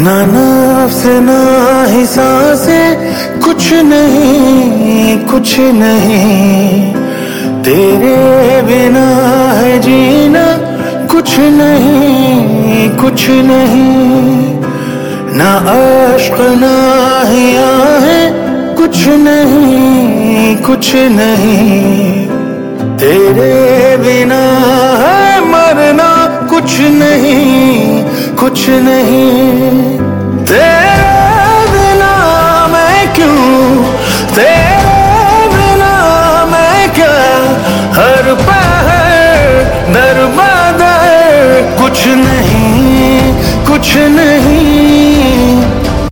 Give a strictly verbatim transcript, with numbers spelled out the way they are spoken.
ना नफ्स ना ही सांसें, कुछ नहीं कुछ नहीं, तेरे बिना है जीना कुछ नहीं कुछ नहीं, ना अश्क ना ही आहें, कुछ नहीं कुछ नहीं, तेरे बिना है मरना कुछ नहीं कुछ नहीं, तेरे बिना मैं क्यों, तेरे बिना मैं क्या, हर पहर दर बदर कुछ नहीं कुछ नहीं।